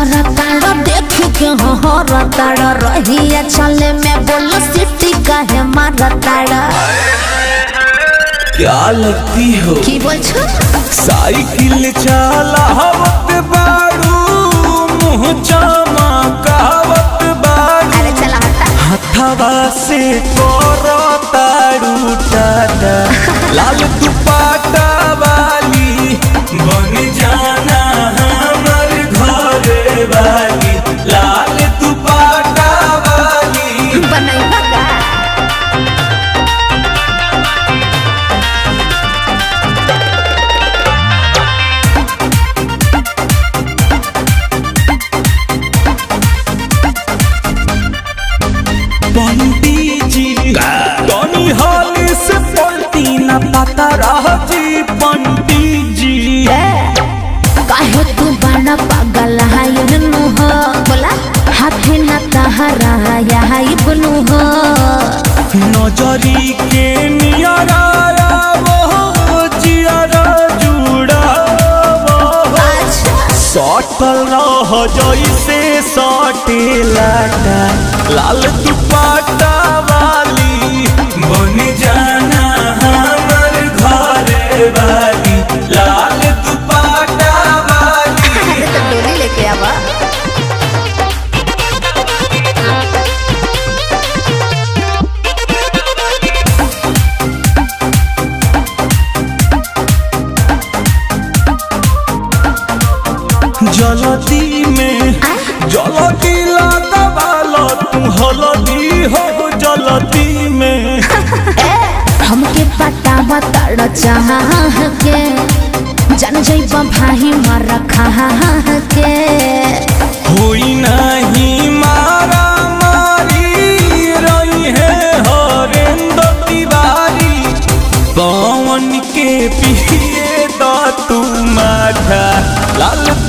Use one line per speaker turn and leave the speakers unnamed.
जरा तारा देख के हरा तारा रहिया चले में बोलो सिटी काहे मारा तारा।
क्या लगती हो
की बोल छो
साइकिल चलावत बारू मुँह चमकावत बारू।
अरे चला हटा
हथवा से करो तारू टाटा लाल दुपट्टा वाली बन जाना हमर घरे वाली लाल दुपट्टा वाली
बनैबा का।
पंडित जी तनी हाल से पलटी न पता रह जी पंडित जी।
काहे तू बड़ा पागल है इन्नु हो बोला हाथे न तहरा या इब्नु हो।
नजरी के नियरा वो जियरा जुड़ा सटल रह जैसे सटे लाटा लाल दुपट्टा वाली बन जाना हमर घरे वाली लाल दुपट्टा वाली।
तो डोली लेके आवा
जलती में जलती लगावालो तू हलदी हो जलती में।
हमके पता बता चाह के जन जैब भाई मर खा के
होई नहीं मारा मारी रही है हरेंद्र तिवारी पवन के पिए दा तू माथा लाल